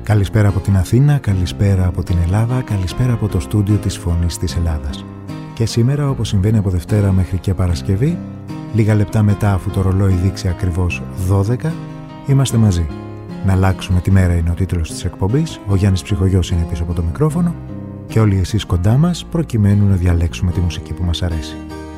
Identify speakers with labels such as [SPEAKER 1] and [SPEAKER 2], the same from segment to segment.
[SPEAKER 1] Καλησπέρα από την Αθήνα, καλησπέρα από την Ελλάδα, καλησπέρα από το στούντιο της Φωνής της Ελλάδας. Και σήμερα, όπως συμβαίνει από Δευτέρα μέχρι και Παρασκευή, λίγα λεπτά μετά αφού το ρολόι δείξει ακριβώς 12, είμαστε μαζί. Να αλλάξουμε τη μέρα είναι ο τίτλος της εκπομπής, ο Γιάννης Ψυχογιός είναι πίσω από το μικρόφωνο και όλοι εσείς κοντά μας προκειμένου να διαλέξουμε τη μουσική που μας αρέσει.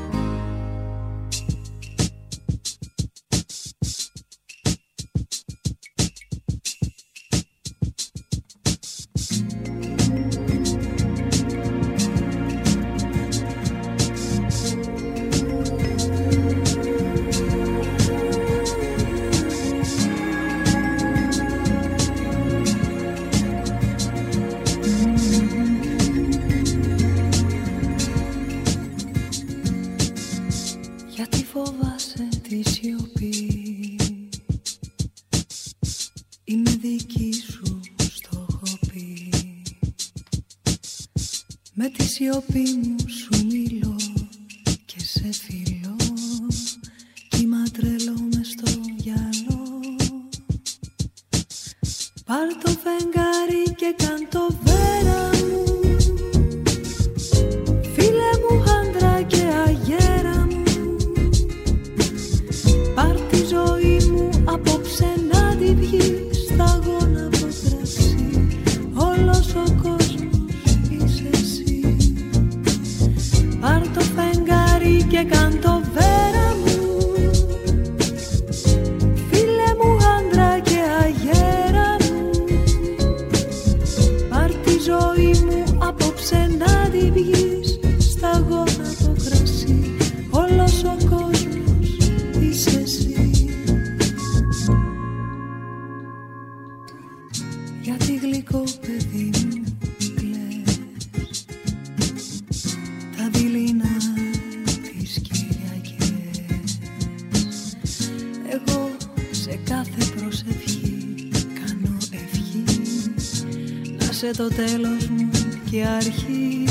[SPEAKER 2] Το τέλος μου και αρχή.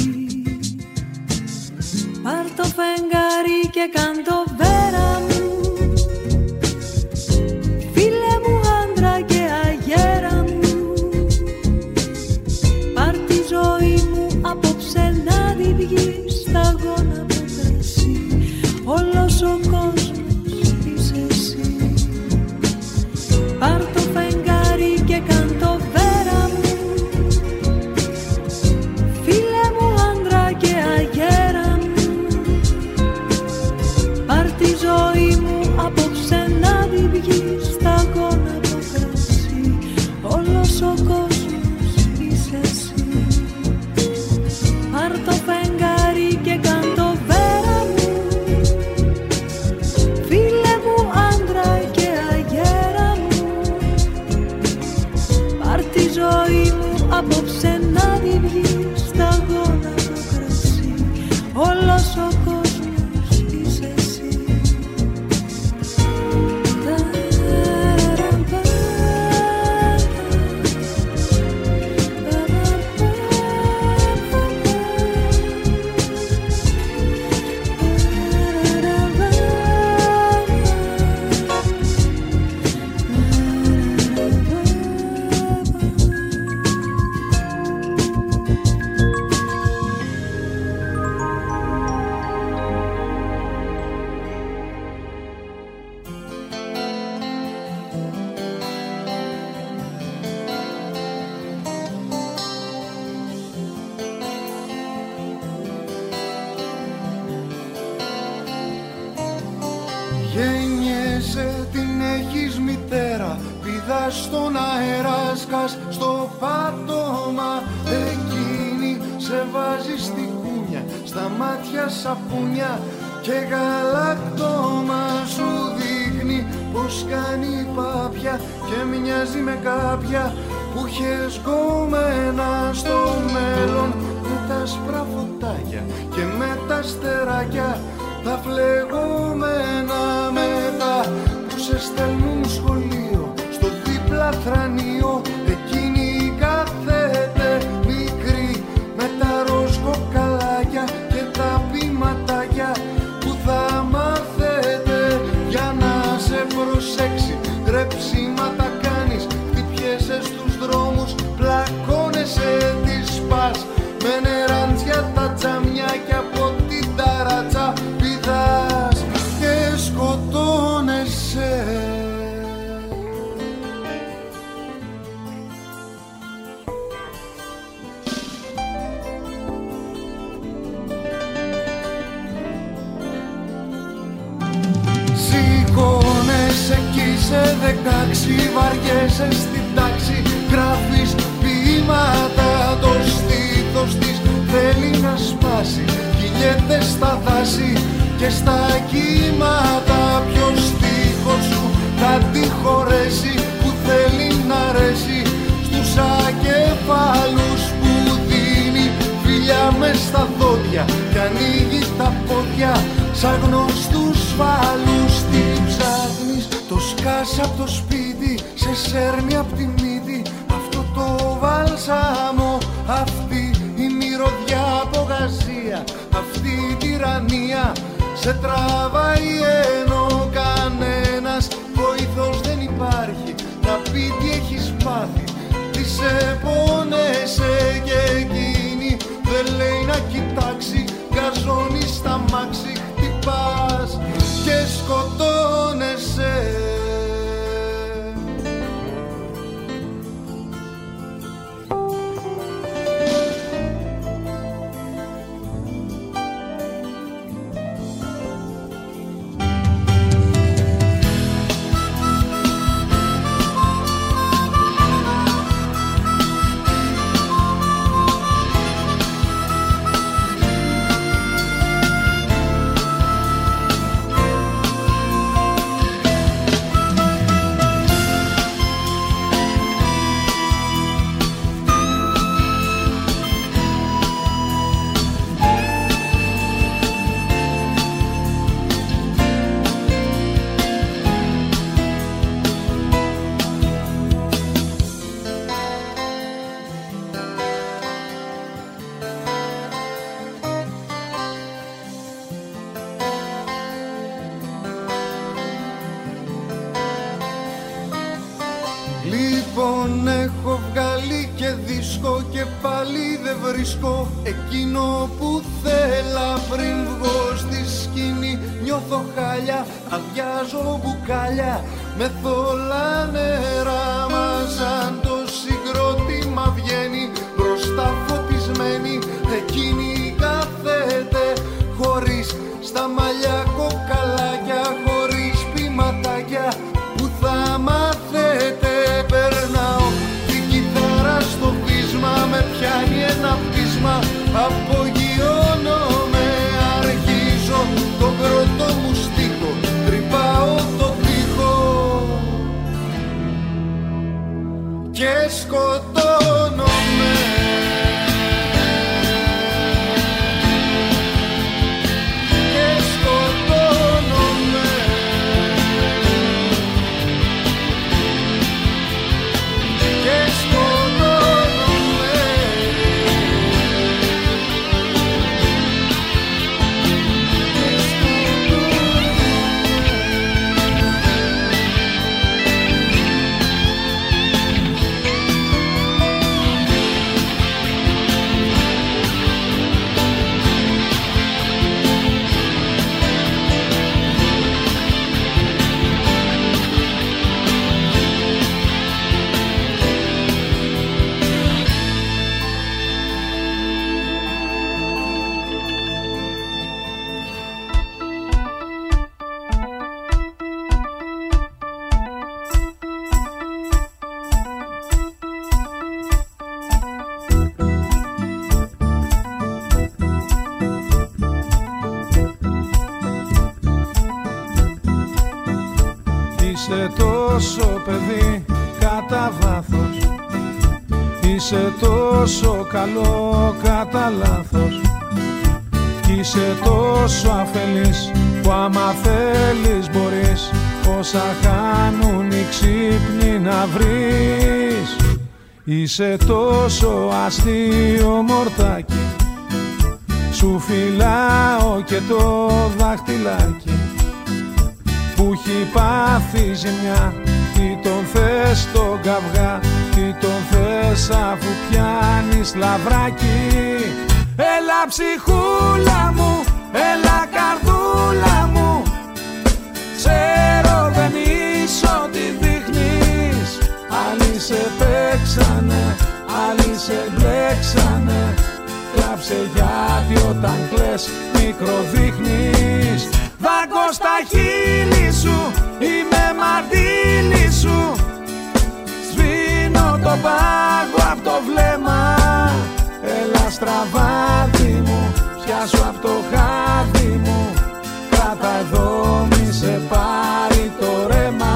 [SPEAKER 2] Πάρ' το φεγγάρι και κάν το βέρα μου, φίλε μου άντρα και αγέρα μου. Πάρ' τη ζωή μου απόψε να τη βγεις σταγόνα από κρασί. Όλος ο κόσμος είσαι εσύ. Πάρ' το φεγγάρι και κάν το βέρα μου, ζωή μου απόψε να τη βγεις σταγόνα από κρασί. Όλος ο κόσμος είσαι εσύ. Πάρ' το φεγγάρι και κάν το βέρα μου, φίλε μου άντρα και αγέρα μου. Πάρ' τη ζωή μου απόψε να τη βγεις σταγόνα από κρασί. Όλος ο κόσμος στον αέρα σκάς στο πάτωμα. Εκείνη σε βάζει στη κούνια, στα μάτια σαπούνια και γαλακτόμα. Σου δείχνει πως κάνει πάπια και μοιάζει με κάποια που είχες γκόμενα στο μέλλον. Με τα άσπρα φωτάκια και με τα αστεράκια τα φλεγόμενα. Μετά που σε στέλνουν σχολείο στο δίπλα θρανείο, εκείνη κάθεται μικρή με τα ροζ κοκαλάκια και τα πηματάκια που θα μάθετε για να σε προσέξει. Τρεψίματα κάνεις, χτυπιέσαι στους δρόμους,
[SPEAKER 3] είσαι 16, βαριέσαι στην τάξη, γράφεις ποίηματα, το στήθος της θέλει να σπάσει, κυλιέται στα δάση και στα κύματα. Ποιος στίχος σου θα τη χωρέσει, που θέλει να αρέσει στους ακεφάλους, που δίνει φιλιά μες στα δόντια και ανοίγει τα πόδια σαν γνωστούς φάλους. Τι ψάχνεις, το σκάς απ' το σπίτι, σε σέρνει απ' τη μύτη αυτό το βαλσάμο, αυτή η μυρωδιά από γαζία, αυτή η τυραννία σε τραβάει, ενώ κανένας βοηθός δεν υπάρχει να πει τι έχεις πάθει, τι σε πόνεσαι, και εκείνη δεν λέει να κοιτάξει, γκαζώνει στα μάξι, χτυπάς και σκοτώνεσαι. Λοιπόν έχω βγάλει και δίσκο και πάλι δεν βρίσκω εκείνο που θέλα. Πριν βγω στη σκηνή νιώθω χάλια, αδειάζω μπουκάλια με θολά νερά. Μα σαν το συγκρότημα βγαίνει μπροστά φωτισμένη, εκείνη κάθεται χωρίς στα μαλλιά κοκαλάκια, χωρίς ποιηματάκια που θα μάθετε. Περνάω την κιθάρα στο βίσμα, με πιάνει ένα πείσμα, απογειώνομαι, αρχίζω τον πρώτο μου στίχο, τρυπάω το τοίχο και σκοτώνομαι.
[SPEAKER 4] Είσαι τόσο παιδί κατά βάθος, είσαι τόσο καλό κατά λάθος, κι είσαι τόσο αφελής που άμα θέλεις μπορείς όσα χάνουν οι ξύπνοι να βρεις. Είσαι τόσο αστείο μορτάκι, σου φυλάω και το δάχτυλάκι που έχει πάθει ζημιά. Τι τον θες τον καυγά, τι τον θες αφού πιάνεις λαβράκι. Έλα ψυχούλα μου, έλα καρδούλα μου, ξέρω δεν είσαι ό,τι δείχνεις. Άλλοι σε παίξανε, άλλοι σε μπλέξανε, κλάψε γιατί όταν κλαις μικροδείχνεις. Δάγκω στα χείλη σου, είμαι μαντήλι σου. Σβήνω το πάγο απ' το βλέμμα. Έλα στραβάδι μου, πιάσου απ' το χάδι μου. Κράτα εδώ μη σε πάρει το ρέμα.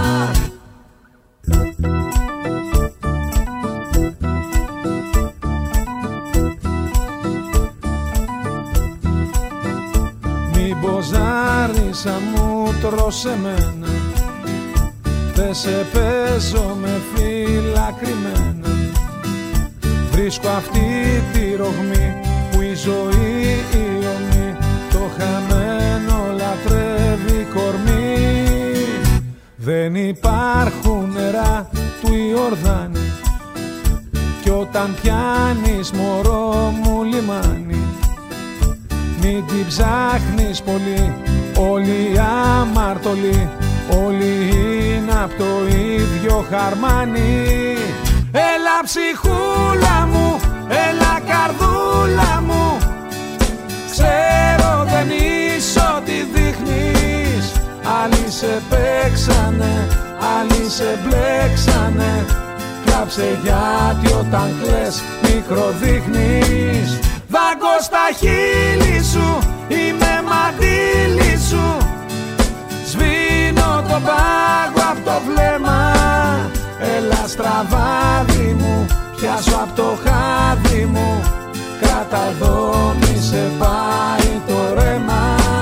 [SPEAKER 4] Μήπως άρισα μου τρως εμένα. Δεν σε παίζω με φύλλα κρυμμένα. Βρίσκω αυτή τη ρογμή που η ζωή η ομή. Το χαμένο λατρεύει κορμί. Δεν υπάρχουν νερά του Ιορδάνη. Κι όταν πιάνεις μωρό μου λιμάνι. Μην την ψάχνεις πολύ, όλοι αμαρτωλοί. Όλοι είναι απ' το ίδιο χαρμάνι. Έλα ψυχούλα μου, έλα καρδούλα μου. Ξέρω δεν είσαι ό,τι δείχνεις. Άλλοι σε παίξανε, άλλοι σε μπλέξανε. Κλάψε γιατί όταν κλαις μικροδείχνεις. Δάγκω στα χείλη σου, είμαι μαντήλι σου. Σβήνω το πάγο απ' το βλέμμα. Έλα στραβάδι μου, πιάσω απ' το χάδι μου. Κράτα εδώ μη σε πάει το ρέμα.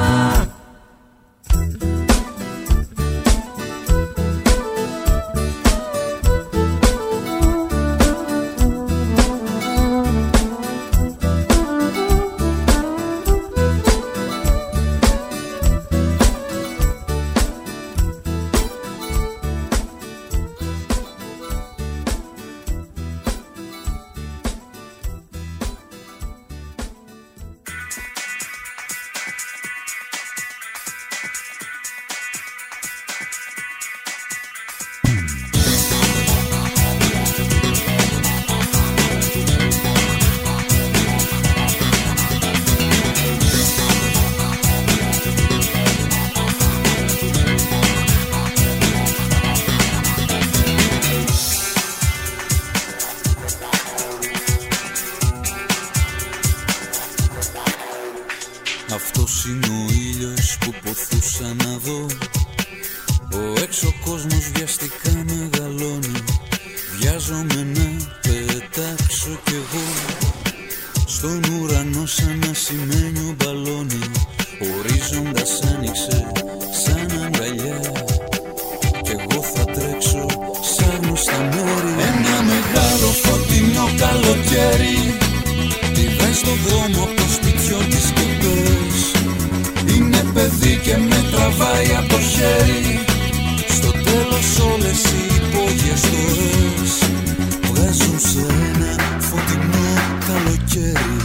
[SPEAKER 5] Αυτός είναι ο ήλιος που ποθούσα να δω. Ο έξω κόσμος βιαστικά μεγαλώνει. Βιάζομαι να πετάξω κι εγώ. Στον ουρανό σαν ασημένιο μπαλόνι. Ορίζοντας άνοιξε σαν αγκαλιά. Κι εγώ θα τρέξω σαν στα μέρη. Ένα μεγάλο φωτεινό καλοκαίρι. Πηδάει στον δρόμο από το σπιτιό της και πες. Είναι παιδί και με τραβάει από το χέρι. Στο τέλος όλες οι υπόγειες τοές βγάζουν σε ένα φωτεινό καλοκαίρι.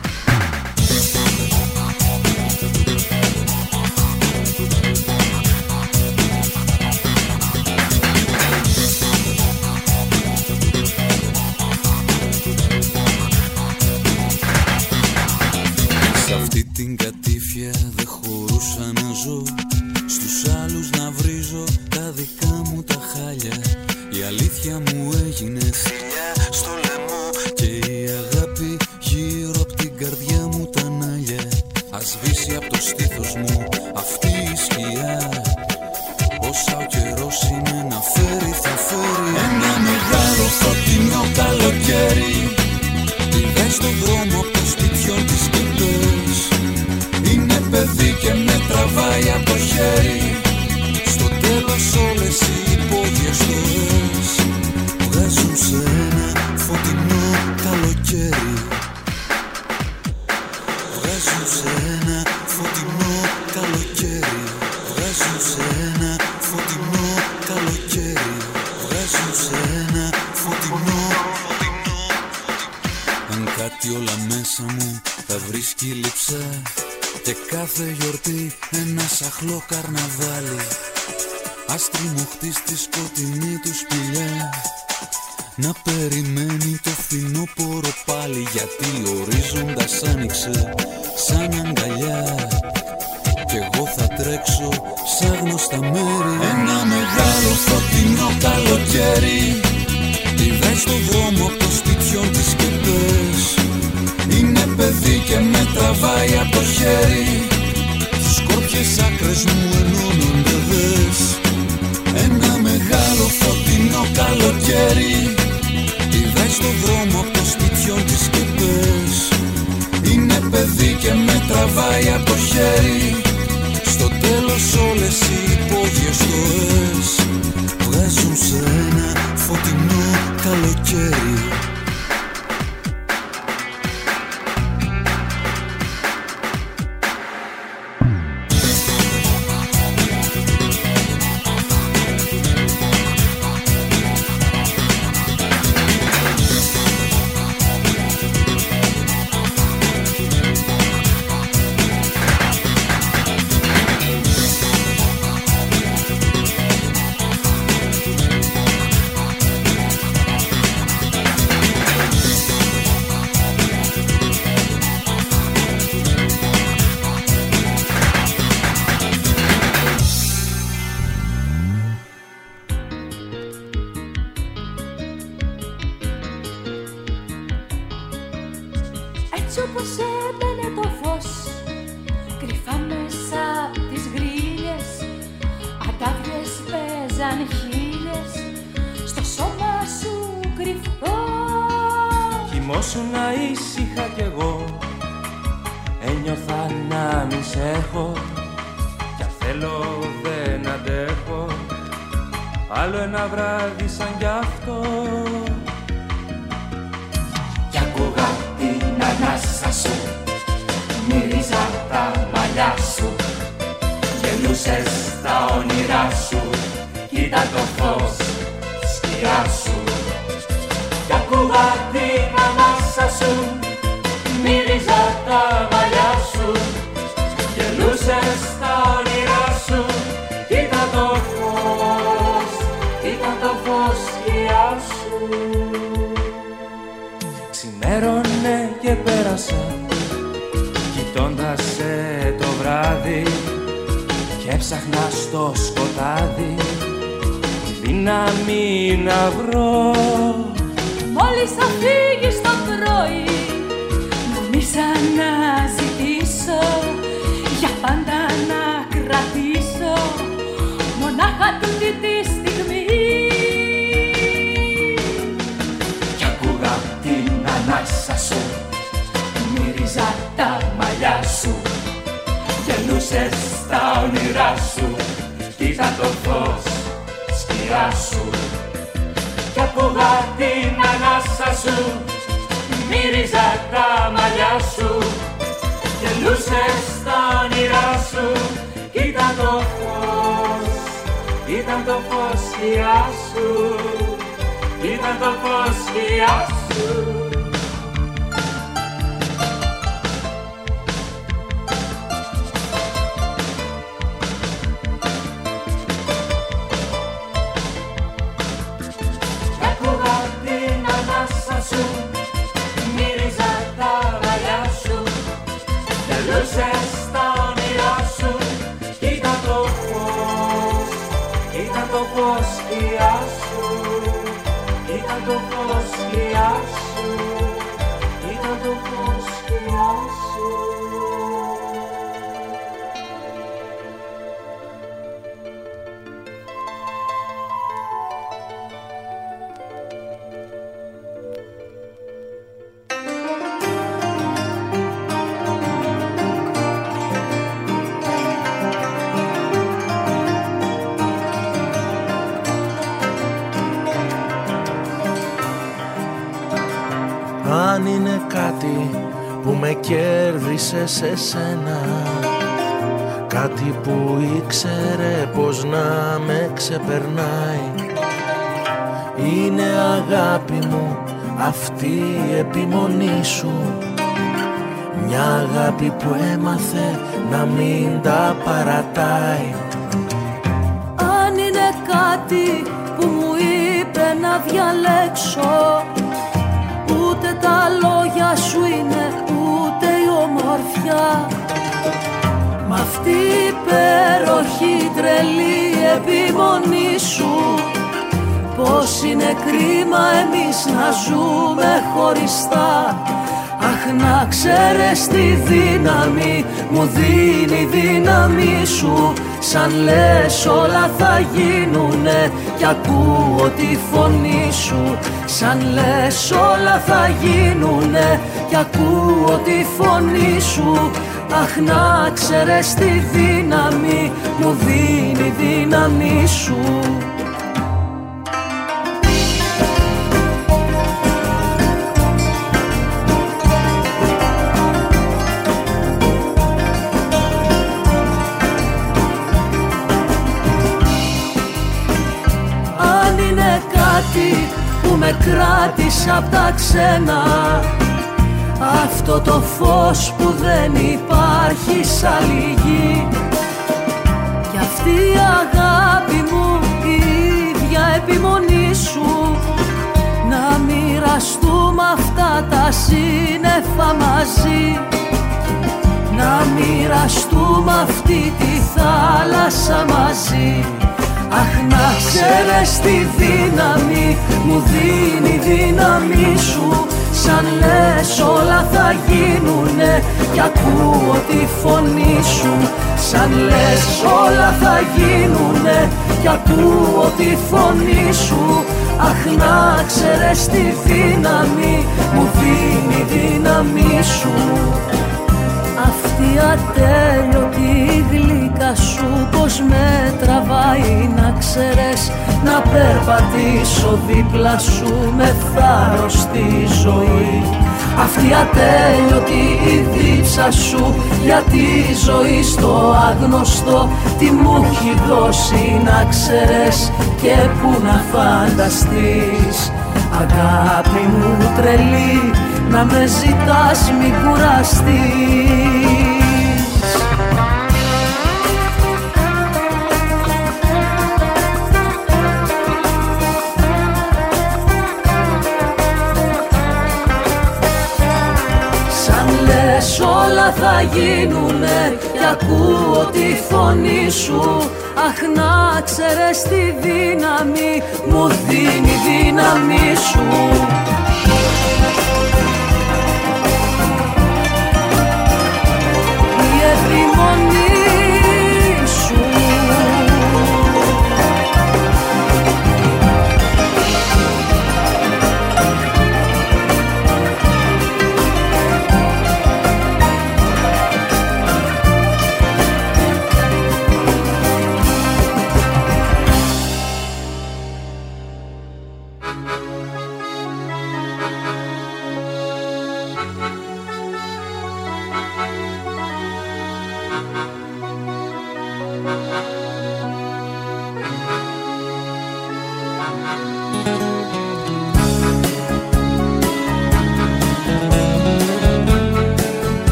[SPEAKER 5] Την κατήφια δεν χωρούσα να ζω. Στους άλλους να βρίζω τα δικά μου τα χάλια. Η αλήθεια μου έγινε θηλιά στο λαιμό. Και η αγάπη γύρω απ' την καρδιά μου τα νάλια. Ας σβήσει απ' το στήθος μου αυτή η σκιά. Όσα ο καιρός είναι να φέρει θα φέρει. Ένα μεγάλο φωτεινό καλοκαίρι. Πηδάει στον δρόμο απ' το σπιτιό της και πες. Είναι παιδί και με τραβάει από το χέρι. Στο τέλος όλες οι υπόγειες τοές βγάζουν σε ένα φωτεινό καλοκαίρι. Βγάζουν σε ένα φωτεινό καλοκαίρι. Βγάζουν σε ένα φωτεινό καλοκαίρι. Βγάζουν σε ένα φωτεινό. Αν κάτι όλα μέσα μου θα βρίσκει λειψά. Και κάθε γιορτή ένα σαχλό καρναβάλι. Ας τριμωχτεί στη σκοτεινή του σπηλιά. Να περιμένει το φθινόπωρο πάλι. Γιατί ορίζοντας άνοιξε σαν αγκαλιά. Κι εγώ θα τρέξω έξω στα γνωστά μέρη. Ένα μεγάλο φωτεινό καλοκαίρι πηδάει στον δρόμο από το σπιτιόν της και πες. Είναι παιδί και με τραβάει από το χέρι. Τις σκόρπιες άκρες μου ενώνονται δες. Ένα μεγάλο φωτεινό καλοκαίρι πηδάει στον δρόμο από το σπιτιόν της και πες. Είναι παιδί και με τραβάει από το χέρι. Στο τέλος όλες οι υπόγειες ζωές βγάζουν σε ένα φωτεινό καλοκαίρι.
[SPEAKER 6] Αν είναι κάτι που με κέρδισε σε σένα, κάτι που ήξερε πως να με ξεπερνάει, είναι αγάπη μου αυτή η επιμονή σου. Μια αγάπη που έμαθε να μην τα παρατάει.
[SPEAKER 2] Αν είναι κάτι που μου είπε να διαλέξω, ούτε τα λόγια σου είναι, ούτε η ομορφιά. Μ' αυτή αυτή η υπέροχη τρελή επιμονή σου. Πως είναι κρίμα εμείς να ζούμε χωριστά. Αχ, να ξέρεις τη δύναμη μου δίνει η δύναμη σου. Σαν λες όλα θα γίνουνε κι ακούω τη φωνή σου. Σαν λες όλα θα γίνουνε κι ακούω τη φωνή σου. Αχ, να ξέρεις τη δύναμη μου δίνει η δύναμη σου. Που με κράτησε απ' τα ξένα, αυτό το φως που δεν υπάρχει σ' άλλη γη. Κι αυτή η αγάπη μου, η ίδια επιμονή σου. Να μοιραστούμε αυτά τα σύννεφα μαζί. Να μοιραστούμε αυτή τη θάλασσα μαζί. Αχ, να ξέρεις τη δύναμη μου δίνει η δύναμη σου. Σαν λες όλα θα γίνουνε κι ακούω τη φωνή σου. Σαν λες όλα θα γίνουνε κι ακούω τη φωνή σου. Αχ, να ξέρεις τη δύναμη μου δίνει η δύναμη σου. Αυτή ατέλειωτη γλυκά σου πως με τραβάει, να ξέρεις, να περπατήσω δίπλα σου με θάρρος στη ζωή. Αυτή ατέλειωτη η δίψα σου για τη ζωή στο άγνωστο, τι μου έχει δώσει να ξέρεις και που να φανταστείς. Αγάπη μου τρελή, να με ζητάς μην κουραστείς. Σαν λες όλα θα γίνουνε κι ακούω τη φωνή σου. Αχ, να ξέρεις τη δύναμη μου δίνει η δύναμη σου. Η επιμονή σου.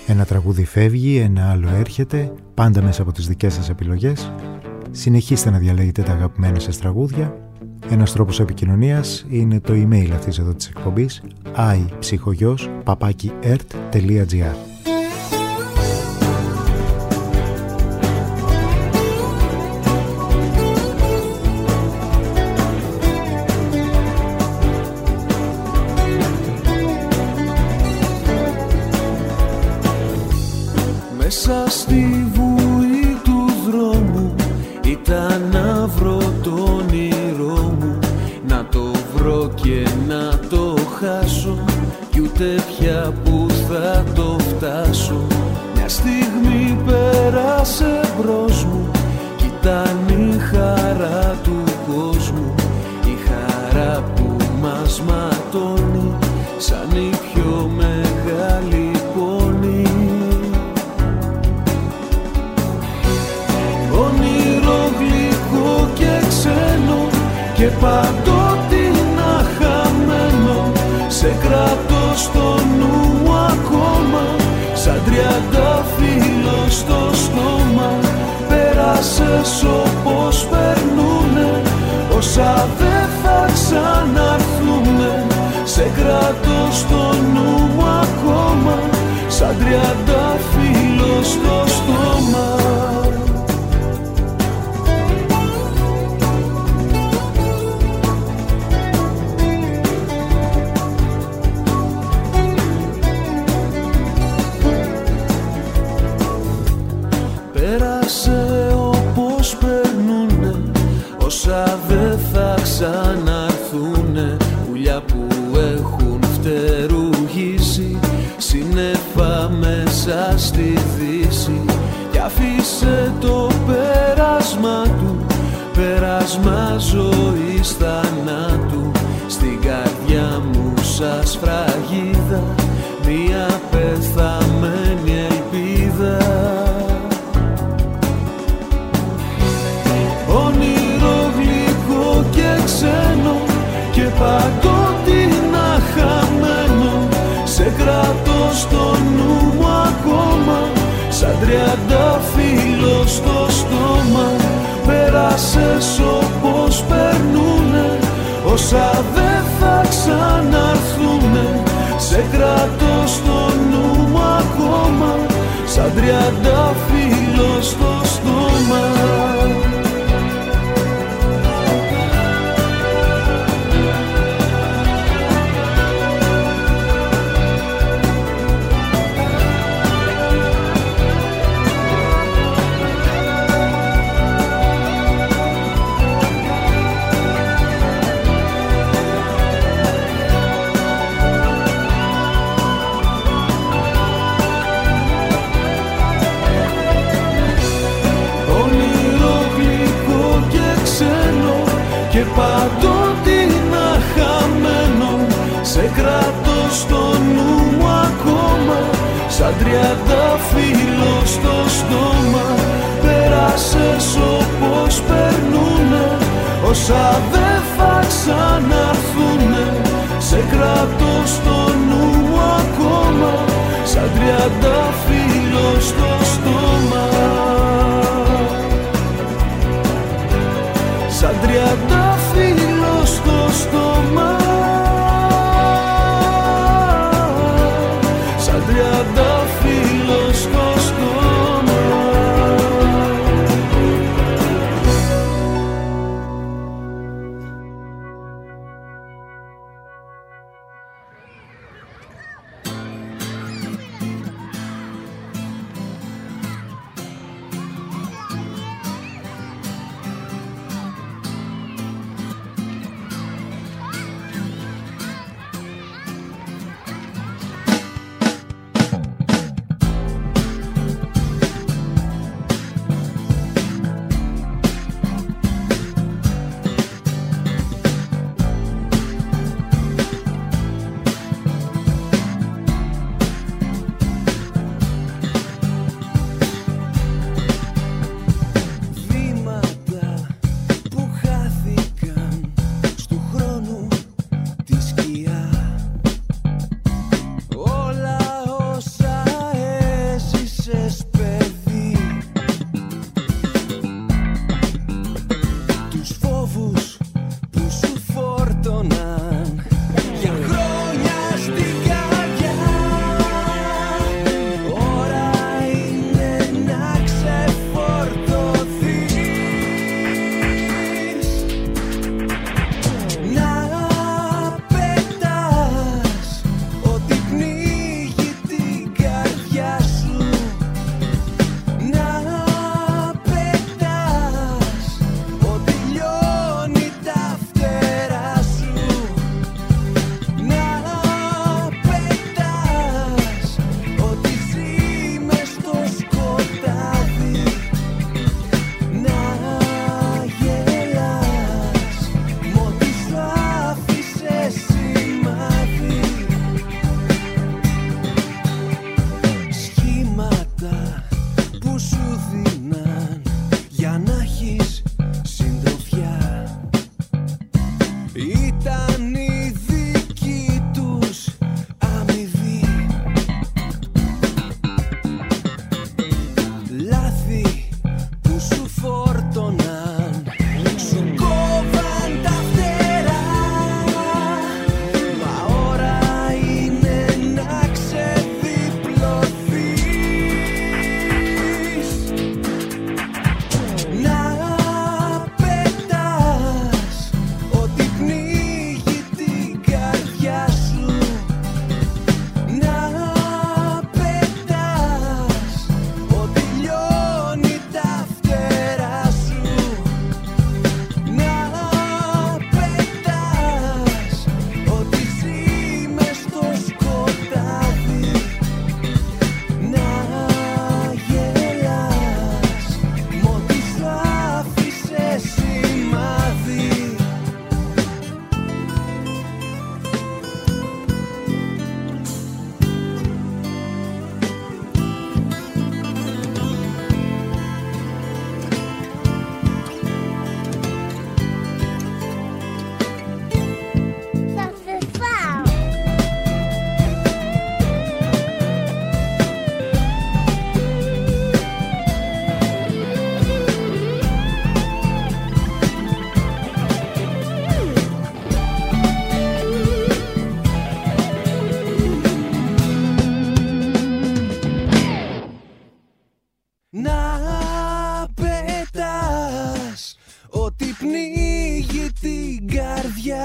[SPEAKER 1] Ένα τραγούδι φεύγει, ένα άλλο έρχεται, πάντα μέσα από τις δικές σας επιλογές. Συνεχίστε να διαλέγετε τα αγαπημένα σας τραγούδια. Ένας τρόπος επικοινωνίας είναι το email αυτής εδώ της εκπομπής iPsychogos@ert.gr.
[SPEAKER 4] Μέσα στη βουή του δρόμου ήταν να βρω το όνειρό μου, να το βρω και να το χάσω, κι ούτε πια που θα το φτάσω. Μια στιγμή πέρασε μπρος μου κι ήταν η χαρά του κόσμου, η χαρά που μας ματώνει σαν η πιο μεγάλη πόνη. Όνειρο γλυκό και ξένο και παντότινα χαμένο, σε κρατώ στο νου ακόμα, σαν τριαντάφυλλο στο στόμα. Πέρασες όπως περνούνε όσα δεν θα ξαναρθούνε, σε κρατώ στο νου ακόμα, σαν τριαντάφυλλο στο στόμα. Πέρασε όπως περνούνε όσα δεν θα ξαναρθούνε, πουλιά που έχουν φτερουγήσει σύννεφα μέσα στη δύση, κι αφήσε το πέρασμα του, πέρασμα ζωής θανάτου, στην καρδιά μου σαν σφραγίδα μια πεθαμένη ελπίδα. Όνειρο γλυκό και ξένο και παντότινα χαμένο, σε κρατώ στο νου μου ακόμα, σαν τριαντάφυλλο στο στόμα. Πέρασες όπως περνούνε όσα δεν θα ξαναρθούνε, σε κρατώ στο νου μου ακόμα, σαν τριαντάφυλλο στο στόμα. Και παντότινα χαμένο, σε κρατώ στο νου μου ακόμα, σαν τριαντάφυλλο στο στόμα. Πέρασες όπως περνούνε όσα δεν θα ξαναρθούνε, σε κρατώ στο νου μου ακόμα, σαν τριαντάφυλλο στο στόμα. Σαν τριαντάφυλλο στο στόμα, σαν τριαντάφυλλο στο στόμα.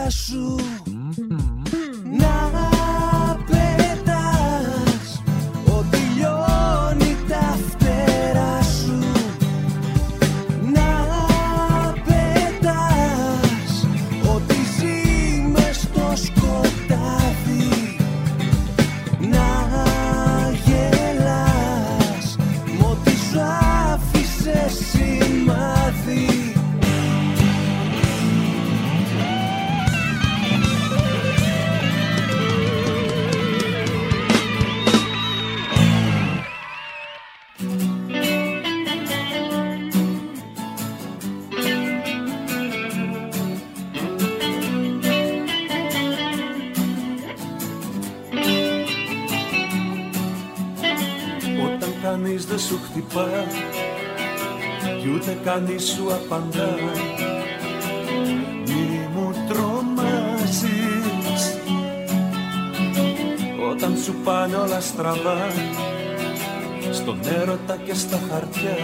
[SPEAKER 6] σου. Να πετάς ότι λιώνει τα φτερά σου. Να πετάς ότι ζει μες στο σκοτάδι. Να γελάς μ' ό,τι σου άφησε σημάδι.
[SPEAKER 7] Κανείς δεν σου χτυπά κι ούτε κανείς σου απαντά. Μη μου τρομάζεις όταν σου πάνε όλα στραβά, στον έρωτα και στα χαρτιά.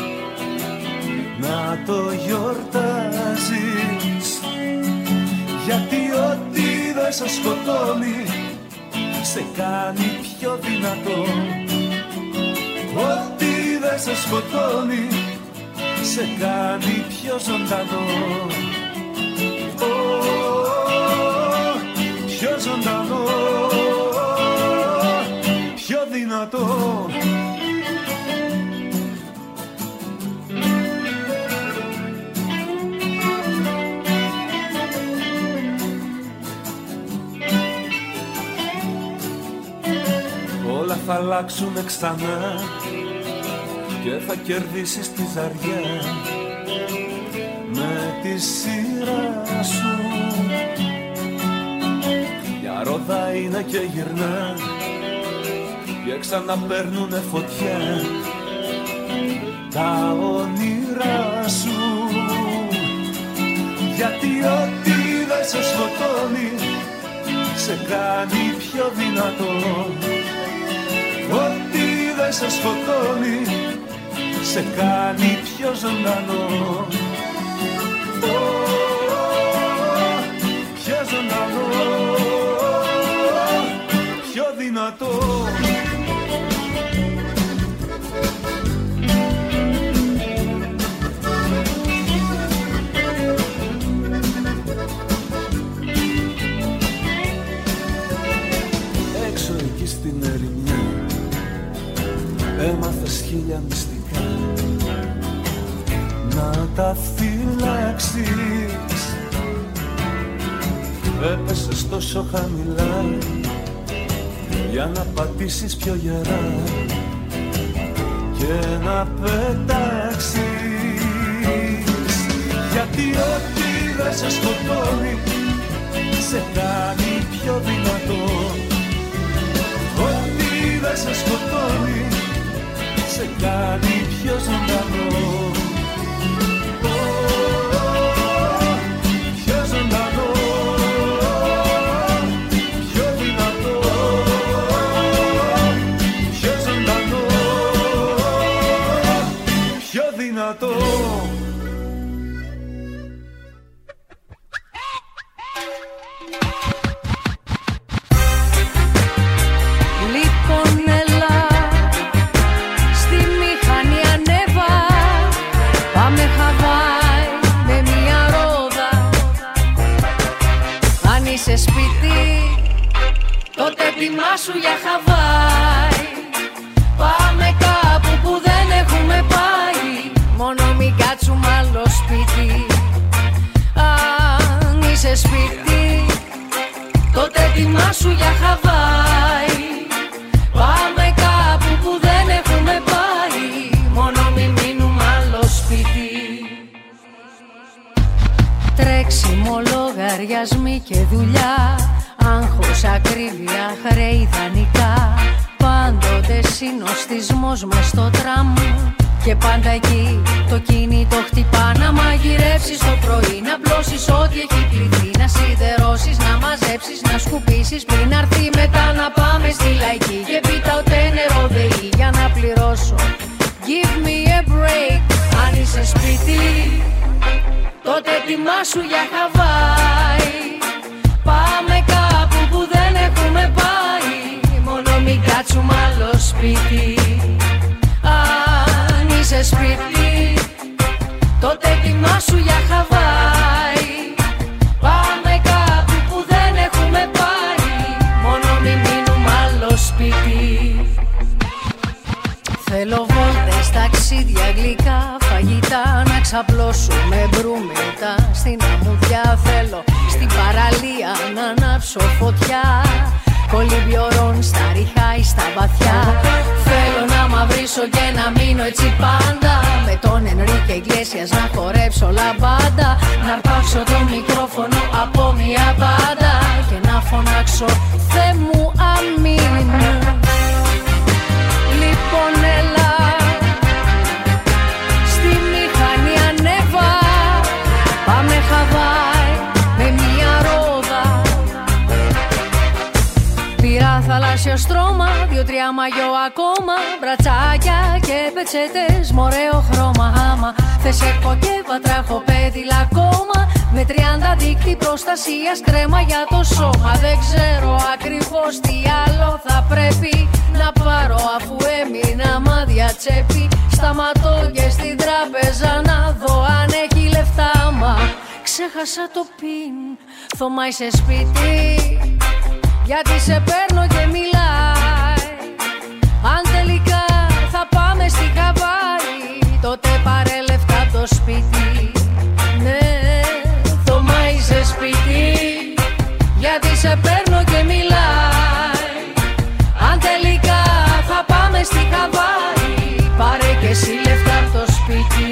[SPEAKER 7] Να το γιορτάζεις, γιατί ό,τι δεν σε σκοτώνει σε κάνει πιο δυνατό. Ό,τι δεν σε σκοτώνει σε κάνει πιο ζωντανό. Πιο ζωντανό, πιο δυνατό. Όλα θα αλλάξουνε ξανά και θα κερδίσεις τη ζαριά με τη σειρά σου. Για ρόδα είναι και γυρνά και ξαναπαίρνουνε φωτιά τα όνειρά σου. Γιατί ό,τι δεν σε σκοτώνει σε κάνει πιο δυνατό. Ό,τι δεν σε σκοτώνει σε κάνει πιο ζωντανό. Πιο ζωντανό, πιο δυνατό. Έξω εκεί στην ερημιά έμαθες χίλια μυστικά. Να τα φυλάξεις, έπεσες τόσο χαμηλά για να πατήσεις πιο γερά και να πετάξεις. Γιατί ό,τι δεν σε σκοτώνει σε κάνει πιο δυνατό. Ό,τι δεν σε σκοτώνει σε κάνει πιο ζωντανό. Πιο ζωντανό, πιο δυνατό. Πιο ζωντανό, πιο δυνατό.
[SPEAKER 2] Σου για Χαβάη. Πάμε κάπου που δεν έχουμε πάει. Μόνο μην κάτσουμε άλλο σπίτι. Αν είσαι σπίτι, τότε ετοιμάσου για Χαβάη. Πάμε κάπου που δεν έχουμε πάει. Μόνο μην μείνουμε άλλο σπίτι. Τρέξιμο, λογαριασμοί και δουλειά, άγχος, ακρίβεια, χρέη, δανεικά. Πάντοτε συνοστισμός μες στο τραμ. Και πάντα εκεί το κινητό χτυπά. Να μαγειρεύσεις το πρωί, να πλώσεις ό,τι έχει πληθεί. Να σιδερώσεις, να μαζέψεις, να σκουπίσεις. Πριν αρθεί μετά να πάμε στη λαϊκή. Και πίτα ούτε νερό ΔΕΗ για να πληρώσω. Give me a break. Αν είσαι σπίτι, τότε ετοιμάσου για Χαβάη. Πάμε κάπου που δεν έχουμε πάει, μόνο μην κάτσουμε άλλο σπίτι. Αν είσαι σπίτι, τότε ετοιμάσου για Χαβάη. Πάμε κάπου που δεν έχουμε πάει, μόνο μην μείνουμε άλλο σπίτι. Θέλω βόλτες, ταξίδια, γλυκά, φαγητά, να ξαπλώσουμε μπρούμητα. Στην αμμουδιά θέλω, στην παραλία να ανάψω φωτιά. Κολυμπιορών στα ριχά ή στα βαθιά. Θέλω να μαυρίσω και να μείνω έτσι πάντα, με τον Ενρίκε Ιγκλέσιας να χορέψω λαμπάντα. Να αρπάξω το μικρόφωνο από μια μπάντα και να φωνάξω Θε μου αμήν. Λοιπόν έλα, στη μηχανή ανέβα, πάμε Χαβάη με μια ρόδα. Πήρα θαλάσσιο στρώμα, 2-3 μαγιό ακόμα, μπρατσάκια και πετσέτες μ' ωραίο χρώμα. Άμα θες έχω και βατραχοπέδιλα ακόμα, με 30 δίκτυ προστασίας, κρέμα για το σώμα. Δεν ξέρω ακριβώς τι άλλο θα πρέπει να πάρω, αφού έμεινα μάδια τσέπη. Σταματώ και στην τράπεζα να δω αν έχει λεφτά, μα ξέχασα το πιν. Θωμά είσαι σπίτι, γιατί σε παίρνω και μιλάει. Αν τελικά θα πάμε στη Χαβάη, τότε πάρε λεφτά από το σπίτι. Ναι, Θωμά είσαι σπίτι, γιατί σε παίρνω και μιλάει. Αν τελικά θα πάμε στη Χαβάη, πάρε και εσύ λεφτά από το σπίτι.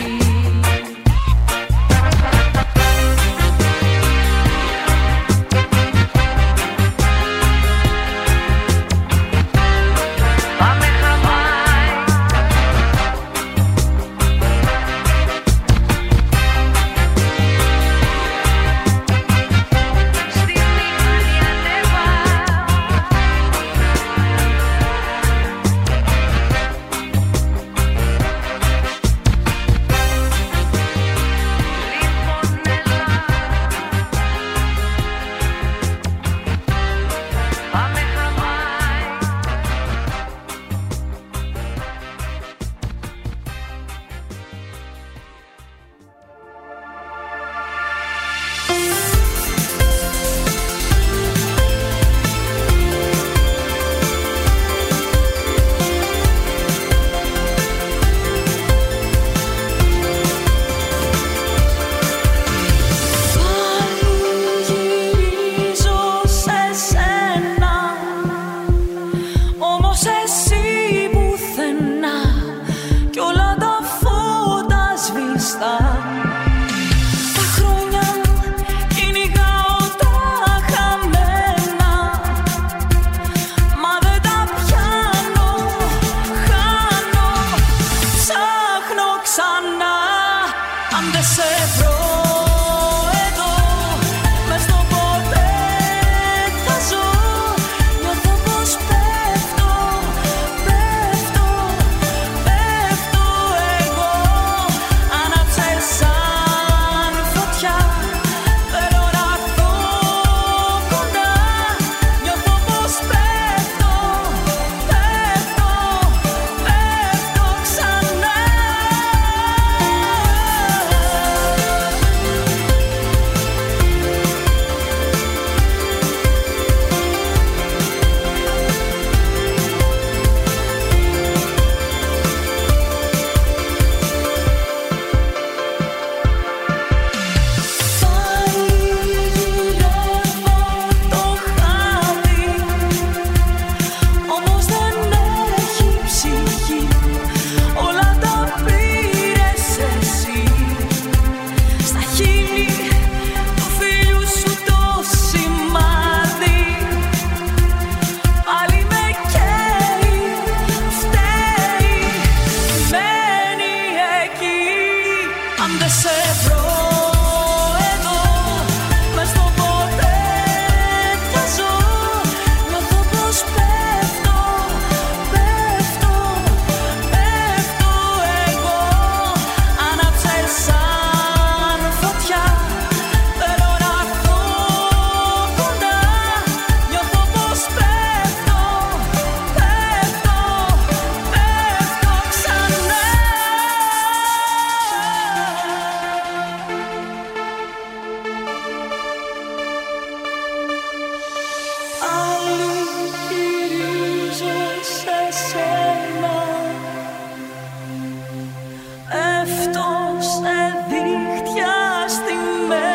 [SPEAKER 2] σε δίχτυα στημμένα.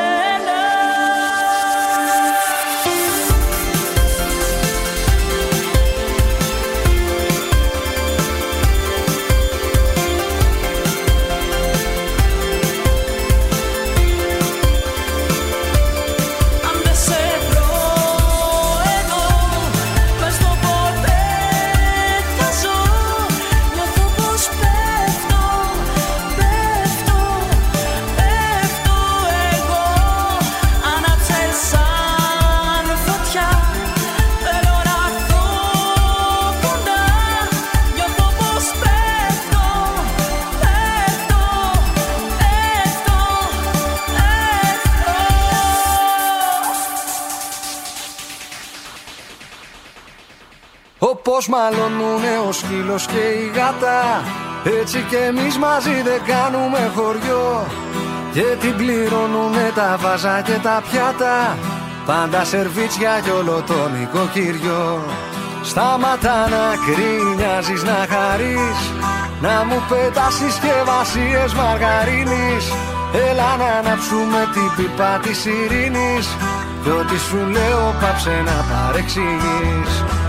[SPEAKER 6] Πώς μαλώνουνε ο σκύλος και η γάτα, έτσι κι εμείς μαζί δεν κάνουμε χωριό. Και την πληρώνουνε τα βάζα και τα πιάτα, πάντα σερβίτσια κι όλο το νοικοκυριό. Σταματά να κρίνιαζεις, να χαρείς, να μου πετάς συσκευασίες μαργαρίνης. Έλα να ανάψουμε την πίπα της ειρήνης, κι ό,τι σου λέω πάψε να παρεξηγείς.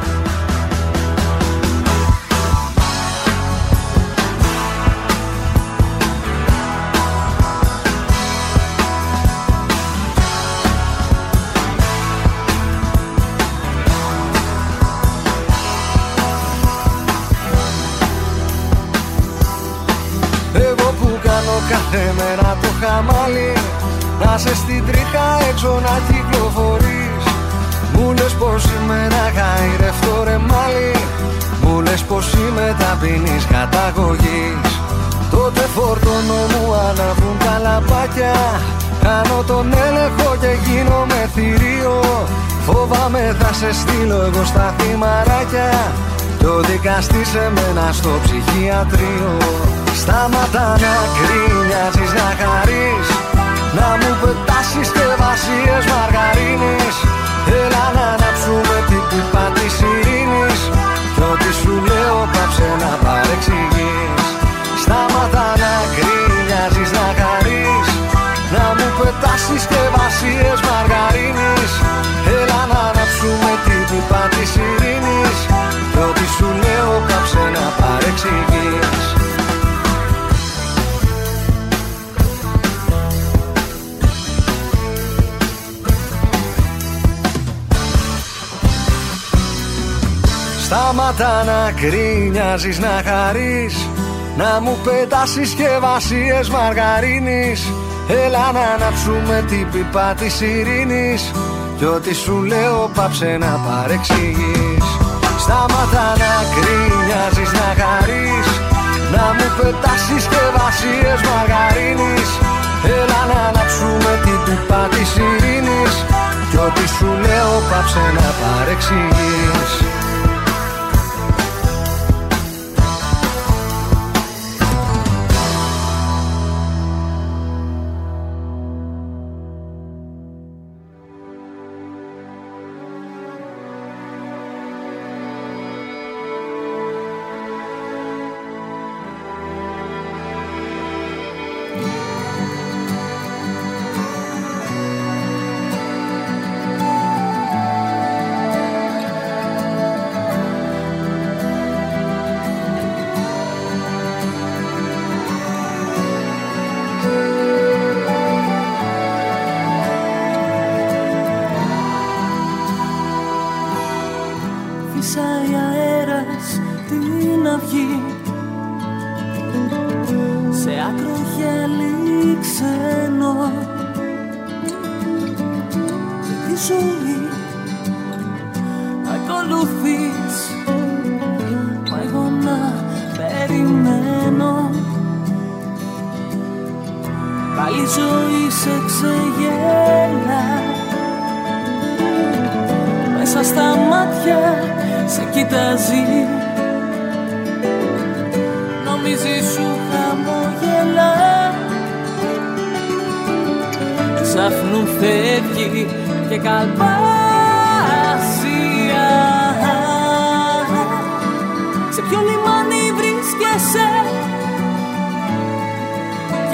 [SPEAKER 6] Κάθε μέρα το χαμάλι, να σε στην τρίχα έξω να κυκλοφορείς. Μου λες πως είμαι ένα γαϊρευτό ρεμάλι, μου λες πως είμαι ταπεινής καταγωγής. Τότε φορτώνω μου αναβούν τα λαμπάκια, κάνω τον έλεγχο και γίνομαι θηρίο. Φοβάμαι θα σε στείλω εγώ στα θυμαράκια, κι ο δικαστής εμένα στο ψυχιατρίο. Σταματά να κρίνιαζεις, να χαρείς, να μου πετάς συσκευασίες μαργαρίνης. Έλα να ανάψουμε την πίπα της ειρήνης, κι ό,τι σου λέω πάψε να παρεξηγείς. Σταματά να κρίνιαζεις, να χαρείς, να μου πετάς συσκευασίες μαργαρίνης. Έλα να ανάψουμε την πίπα της ειρήνης, κι ό,τι σου λέω πάψε να παρεξηγείς. Σταματά να κρίνιαζεις, να χαρείς, να μου πετάς συσκευασίες μαργαρίνης. Έλα να ανάψουμε την πίπα της ειρήνης, κι ό,τι σου λέω πάψε να παρεξηγείς. Σταματά να κρίνιαζεις, να χαρείς, να μου πετάς συσκευασίες μαργαρίνης. Έλα να ανάψουμε την πίπα της ειρήνης, κι ό,τι σου λέω πάψε να παρεξηγείς.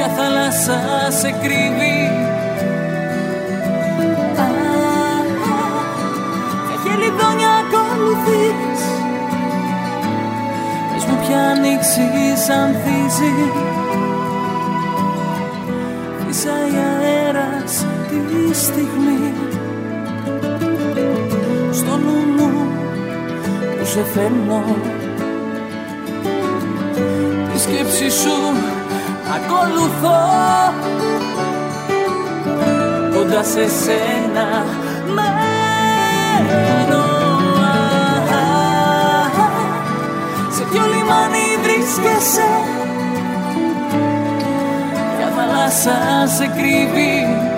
[SPEAKER 5] ποια θάλασσα σε κρύβει. Ποια χελιδόνια ακολουθείς, πες μου ποια ανοίξη ανθίζει. Φύσαει αέρας τη στιγμή στο νου μου που σε φέρνω. Τη σκέψη σου ακολουθώ, κοντά σε σένα μένω. Σε ποιο λιμάνι βρίσκεσαι, ποια θάλασσα σε κρύβει.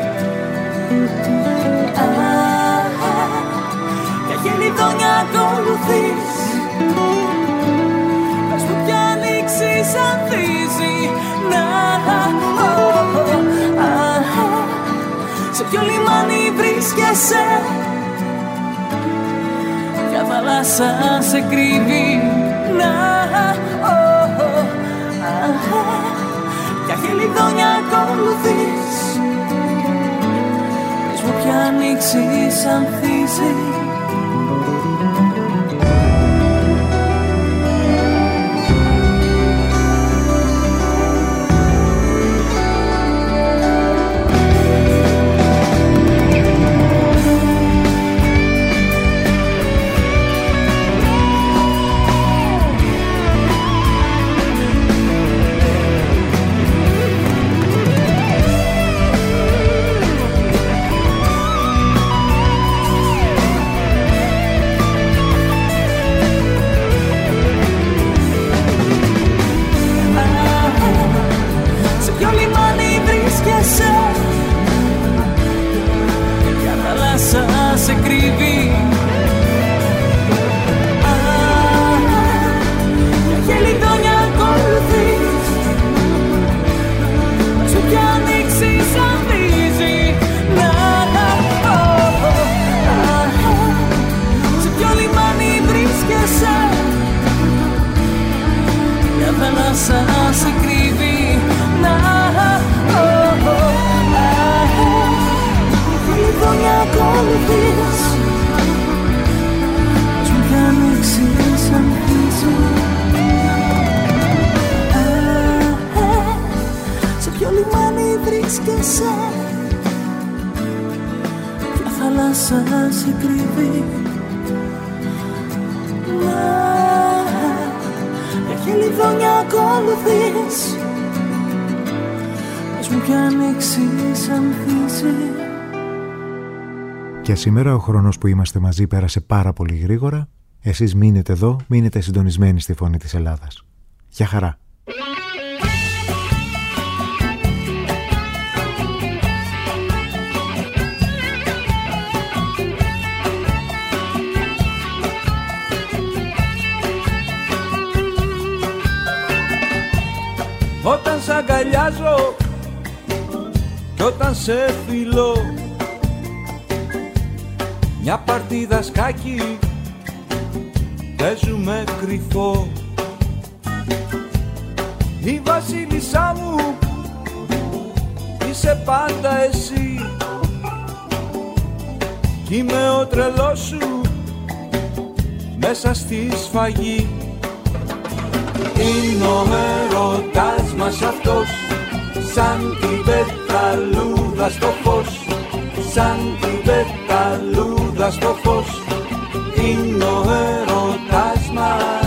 [SPEAKER 5] Ποια χελιδόνια ακολουθείς, πες μου ποια ανοίξη ανθίζει. Σε ποιο λιμάνι βρίσκεσαι, ποια θάλασσα σε κρύβει. Ποια χελιδόνια ακολουθείς, πες μου ποια ανοίξη ανθίζει. Σε κρύβει. Ποια χελιδόνια ακολουθείς, σου ποια ανοίξη ανθίζει. Σε ποιο λιμάνι βρίσκεσαι, ποια θάλασσα σε κρύβει. Χελιδόνια ακολουθείς, σου ποια ανοίξη ανθίζει. Σε ποιο λιμάνι βρίσκεσαι, ποια θάλασσα σε κρύβει. Ποια χελιδόνια ακολουθείς, πες μου ποια ανοίξη ανθίζει.
[SPEAKER 1] Και σήμερα ο χρόνος που είμαστε μαζί πέρασε πάρα πολύ γρήγορα. Εσείς μείνετε εδώ, μείνετε συντονισμένοι στη Φωνή της Ελλάδας. Γεια χαρά!
[SPEAKER 4] Όταν σ' αγκαλιάζω κι όταν σε φιλώ, μια παρτίδα σκάκι παίζουμε κρυφό. Η βασίλισσά μου είσαι πάντα εσύ, κι είμαι ο τρελός σου μέσα στη σφαγή. Είναι ο έρωτας μας αυτός, σαν την πεταλούδα στο φως, σαν την πεταλούδα στο φως. Είναι ο έρωτας μας.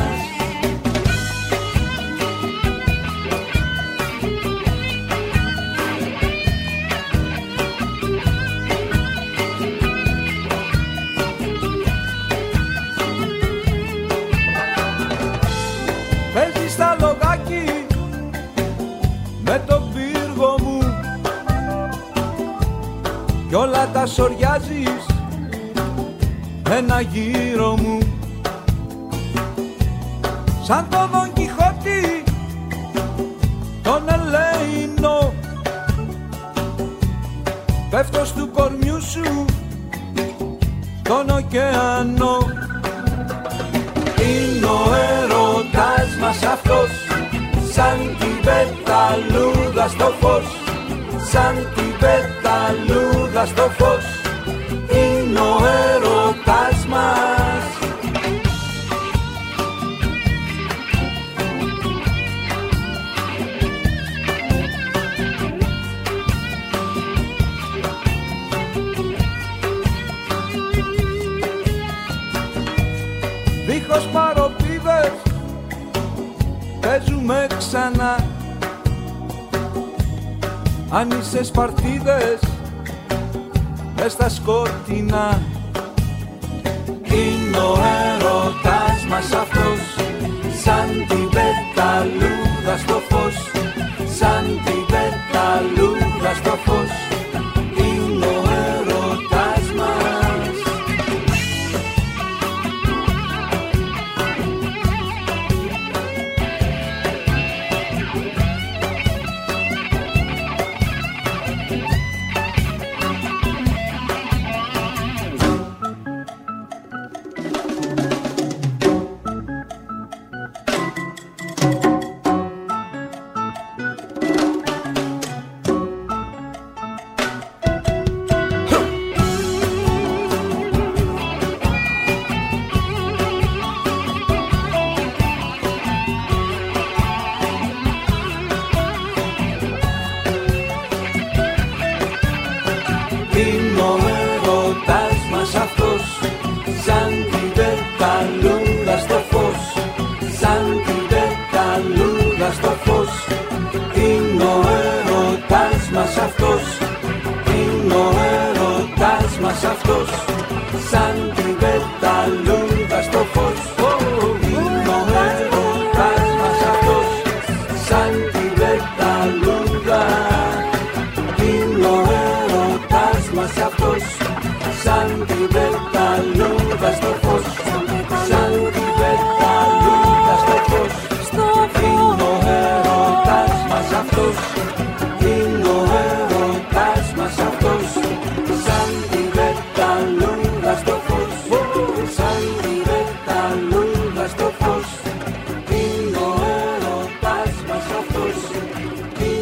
[SPEAKER 4] Παίζεις στα λογάκι με τον πύργο μου κι όλα τα σοριάζεις ένα γύρο μου. Σαν το Δον Κιχώτη τον Ελεηνό, πέφτω στου κορμιού σου τον ωκεανό. Είναι ο έρωτας μας αυτός, σαν σαν την πεταλούδα στο φως, σαν την πεταλούδα στο φως, είναι ο έρωτας μας. Δίχως παροπίδες παίζουμε ξανά, άνισες παρτίδες μες στα σκοτεινά. Είναι ο έρωτας μας αυτός, σαν την πεταλούδα στο φως, σαν την πεταλούδα στο φως, είναι ο έρωτας μας.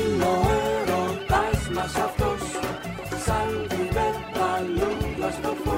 [SPEAKER 4] Σαν την πεταλούδα στο φως.